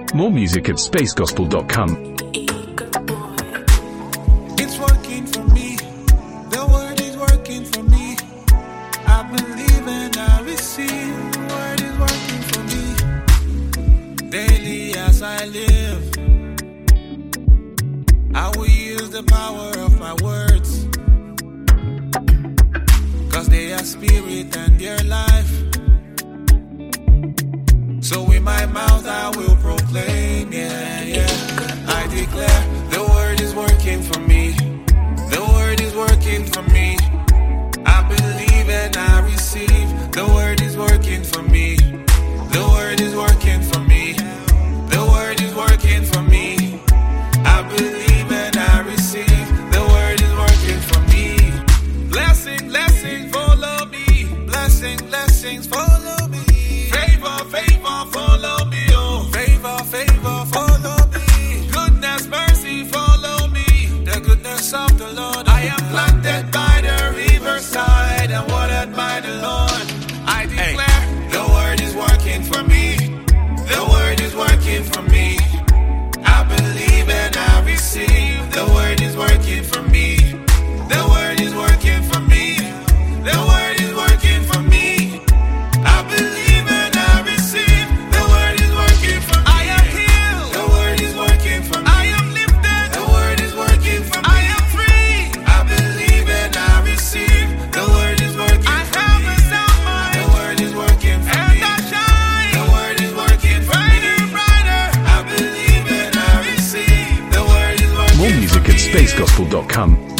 More music at spacegospel.com. It's working for me. The word is working for me. I believe and I receive. The word is working for me. Daily as I live, I will use the power of my words, 'cause they are spirit and their life. So in my mouth I will proclaim, yeah. I declare the word is working for me. The word is working for me. I believe and I receive. The word is working for me. The word is working for me. The word is working for me. I believe and I receive. The word is working for me. Blessing, blessing, follow me. Blessing, blessings, follow me. Favor, favor, follow me. Oh, favor, favor, follow me. Goodness, mercy, follow me. The goodness of the Lord. I am planted by the riverside and watered by the Lord. I declare the word is working for me. The word is working for me. I believe and I receive. The word is working for me. The word is working for me. The word is working for me. I believe and I receive. The word is working for me. I am healed. The word is working for me. I am lifted. The word is working for me. I am free. I believe and I receive. The word is working for me. I have a sound mind. The word is working for me. And I shine. The word is working for me. Brighter. I believe and I receive. The word is working for me. More music at spacegospel.com.